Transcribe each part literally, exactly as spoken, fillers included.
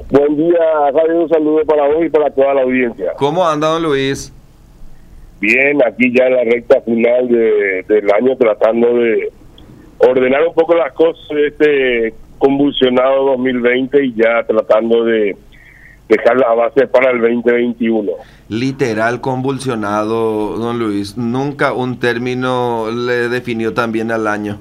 Buen día, Javier, un saludo para vos y para toda la audiencia. ¿Cómo anda, don Luis? Bien, aquí ya en la recta final de, del año, tratando de ordenar un poco las cosas de este convulsionado dos mil veinte y ya tratando de dejar las bases para el veinte veintiuno. Literal convulsionado, don Luis. Nunca un término le definió tan bien al año.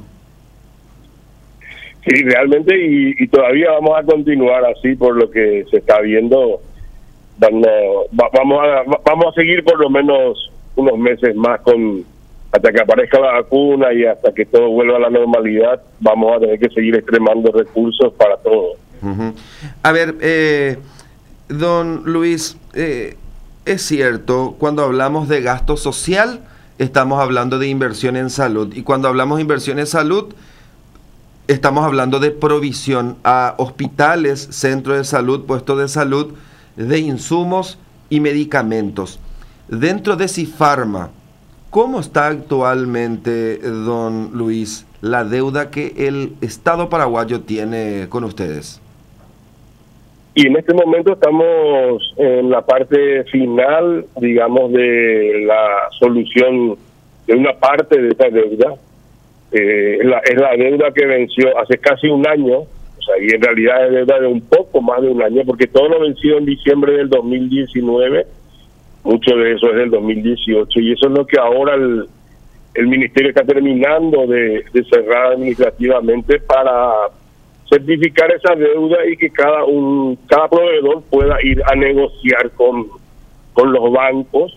Sí, realmente, y, y todavía vamos a continuar así por lo que se está viendo. Dando, va, vamos a vamos a seguir por lo menos unos meses más con hasta que aparezca la vacuna y hasta que todo vuelva a la normalidad. Vamos a tener que seguir extremando recursos para todo. Uh-huh. A ver, eh, don Luis, eh, es cierto, cuando hablamos de gasto social, estamos hablando de inversión en salud. Y cuando hablamos de inversión en salud, estamos hablando de provisión a hospitales, centros de salud, puestos de salud, de insumos y medicamentos. Dentro de Cifarma, ¿cómo está actualmente, don Luis, la deuda que el Estado paraguayo tiene con ustedes? Y en este momento estamos en la parte final, digamos, de la solución de una parte de esta deuda. Eh, es, la, es la deuda que venció hace casi un año, o sea, y en realidad es deuda de un poco más de un año, porque todo lo venció en diciembre del dos mil diecinueve, mucho de eso es del dos mil dieciocho, y eso es lo que ahora el, el Ministerio está terminando de, de cerrar administrativamente para certificar esa deuda y que cada un cada proveedor pueda ir a negociar con, con los bancos,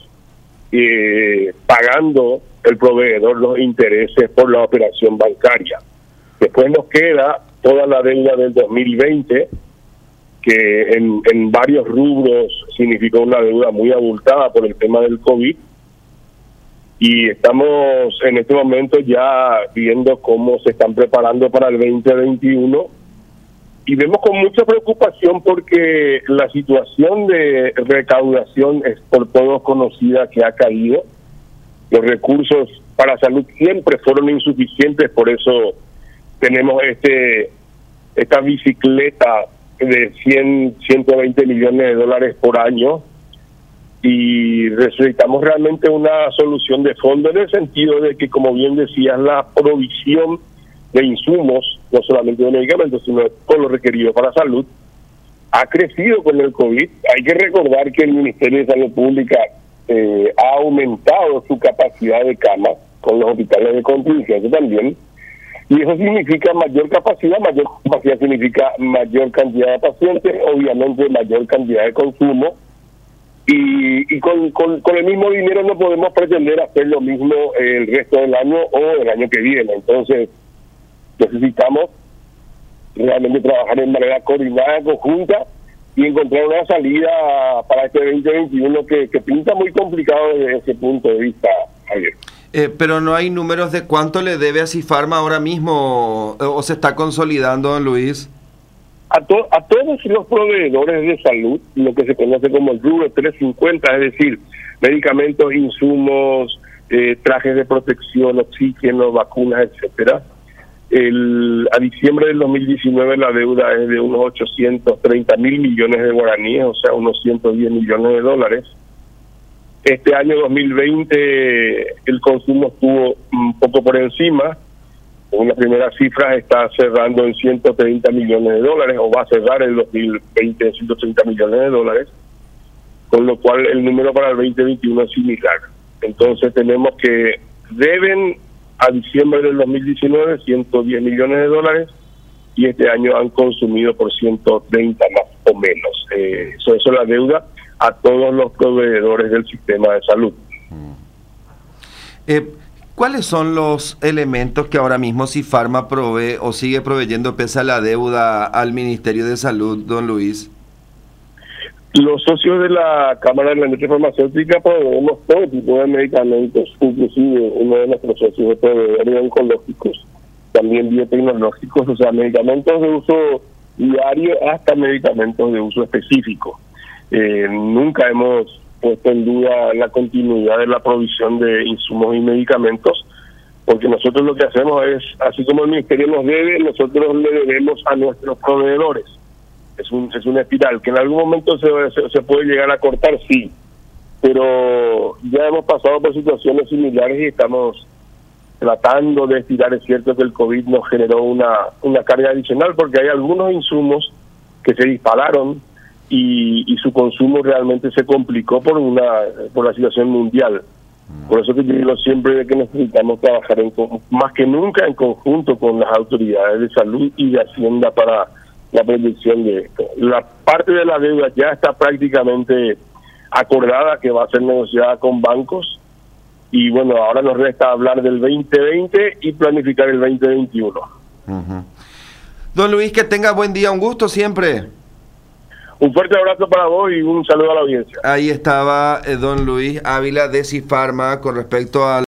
eh, pagando el proveedor los intereses por la operación bancaria. Después nos queda toda la deuda del dos mil veinte, que en, en varios rubros significó una deuda muy abultada por el tema del COVID, y estamos en este momento ya viendo cómo se están preparando para el veinte veintiuno, y vemos con mucha preocupación porque la situación de recaudación es por todos conocida que ha caído. Los recursos para salud siempre fueron insuficientes, por eso tenemos este esta bicicleta de cien, ciento veinte millones de dólares por año, y necesitamos realmente una solución de fondo en el sentido de que, como bien decías, la provisión de insumos, no solamente de medicamentos, sino de todo lo requerido para salud, ha crecido con el COVID. Hay que recordar que el Ministerio de Salud Pública Eh, ha aumentado su capacidad de camas con los hospitales de contingencia también, y eso significa mayor capacidad. Mayor capacidad significa mayor cantidad de pacientes, obviamente mayor cantidad de consumo, y, y con, con, con el mismo dinero no podemos pretender hacer lo mismo el resto del año o el año que viene. Entonces necesitamos realmente trabajar en manera coordinada, conjunta, y encontrar una salida para este veinte veintiuno que, que pinta muy complicado desde ese punto de vista, Javier. Eh, pero no hay números de cuánto le debe a Cifarma ahora mismo, o, o se está consolidando, don Luis. A, to, a todos los proveedores de salud, lo que se conoce como el rubro trescientos cincuenta, es decir, medicamentos, insumos, eh, trajes de protección, oxígeno, vacunas, etcétera. El, a diciembre del dos mil diecinueve la deuda es de unos ochocientos treinta mil millones de guaraníes, o sea, unos ciento diez millones de dólares. Este año dos mil veinte el consumo estuvo un poco por encima. En las primeras cifras está cerrando en ciento treinta millones de dólares, o va a cerrar el dos mil veinte en ciento treinta millones de dólares, con lo cual el número para el veinte veintiuno es similar. Entonces tenemos que deben a diciembre del dos mil diecinueve ciento diez millones de dólares, y este año han consumido por ciento treinta más o menos. Eh, eso, eso es la deuda a todos los proveedores del sistema de salud. Eh, ¿Cuáles son los elementos que ahora mismo Cifarma provee o sigue proveyendo pese a la deuda al Ministerio de Salud, don Luis? Los socios de la Cámara de la Industria Farmacéutica proveemos todo tipo de medicamentos, inclusive uno de nuestros socios de proveedores oncológicos, también biotecnológicos, o sea, medicamentos de uso diario hasta medicamentos de uso específico. Eh, nunca hemos puesto en duda la continuidad de la provisión de insumos y medicamentos, porque nosotros lo que hacemos es, así como el Ministerio nos debe, nosotros le debemos a nuestros proveedores. es un es una espiral, que en algún momento se, se, se puede llegar a cortar, sí, pero ya hemos pasado por situaciones similares y estamos tratando de estirar. Es cierto que el COVID nos generó una, una carga adicional porque hay algunos insumos que se dispararon y, y su consumo realmente se complicó por una por la situación mundial. Por eso que yo digo siempre que necesitamos trabajar en, más que nunca en conjunto con las autoridades de salud y de Hacienda para la prevención de esto. La parte de la deuda ya está prácticamente acordada, que va a ser negociada con bancos. Y bueno, ahora nos resta hablar del veinte veinte y planificar el veinte veintiuno. Uh-huh. Don Luis, que tenga buen día, un gusto siempre. Un fuerte abrazo para vos y un saludo a la audiencia. Ahí estaba eh, don Luis Ávila de Cifarma con respecto a